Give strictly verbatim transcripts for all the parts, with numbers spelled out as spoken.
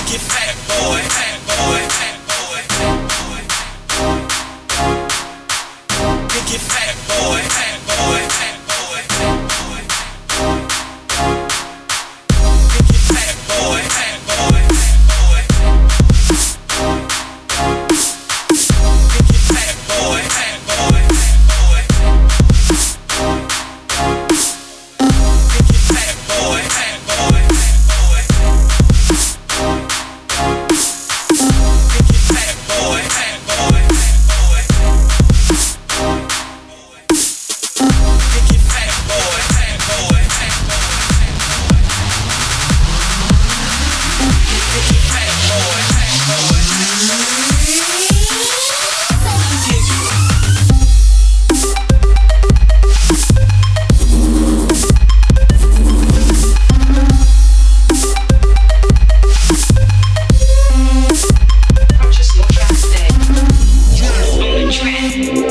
Dicky fat boy, fat boy, fat boy, fat boy. Dicky fat boy, fat boy, fat boy, fat boy. Dicky fat boy, fat boy, fat boy. Dicky fat boy, fat boy, fat boy. Dicky fat boy, fat boy, fat boy. Dicky fat boy, fat boy, fat boy. Dicky fat boy, fat boy, fat boy. Dicky fat boy, fat boy, fat purchase your tracks today. On the trend.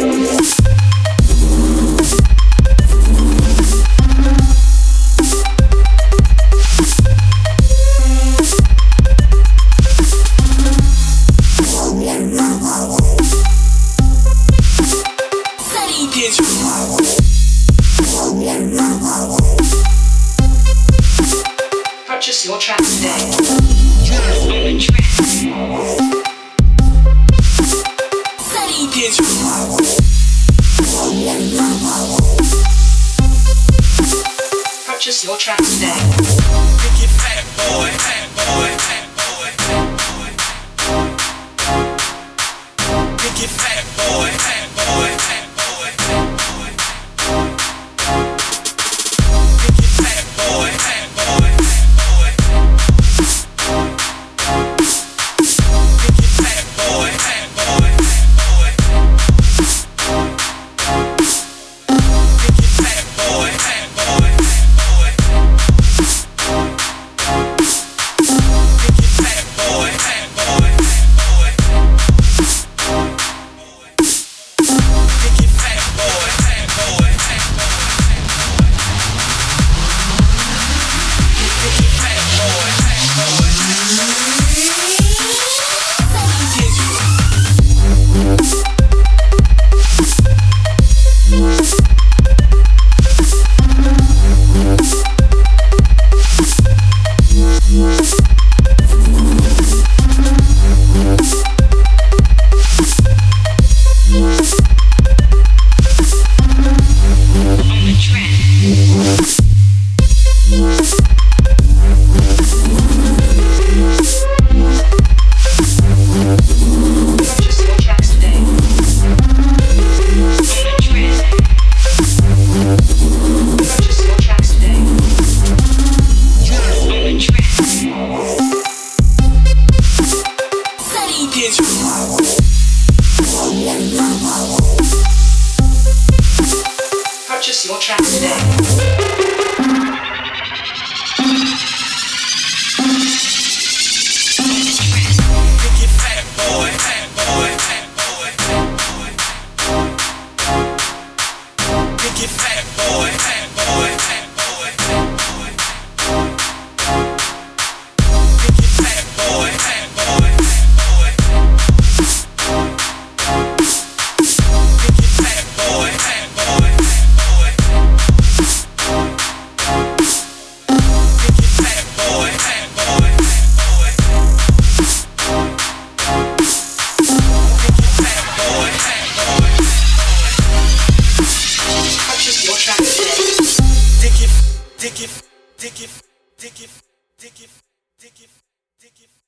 Purchase your tracks today. On the trend. Purchase your tracks today. Dicky fat boy, fat boy, fat boy, fat boy. Dicky fat boy, fat boy, fat boy, fat boy. Dicky fat boy, fat boy, fat boy. Dicky fat boy, fat boy, fat boy. Dicky fat boy, fat boy, fat boy. Dicky fat boy, fat boy, fat boy. Dicky fat boy, fat boy, fat boy, fat boy. Dicky fat boy, fat boy, fat on the trend. Purchase your tracks today. On the trend. Purchase your tracks today. On the trend. Purchase your tracks today. Dicky fat boy, fat boy, fat boy, fat boy. Dicky fat boy, fat boy, fat boy, fat boy. Dicky fat boy, fat boy, fat boy. Dicky fat boy, fat boy, fat boy. Dicky fat boy, fat boy, fat boy. Dicky fat boy, fat boy, fat boy. Purchase your tracks today. Dicky, Dicky, Dicky, Dicky, Dicky, Dicky, Dicky.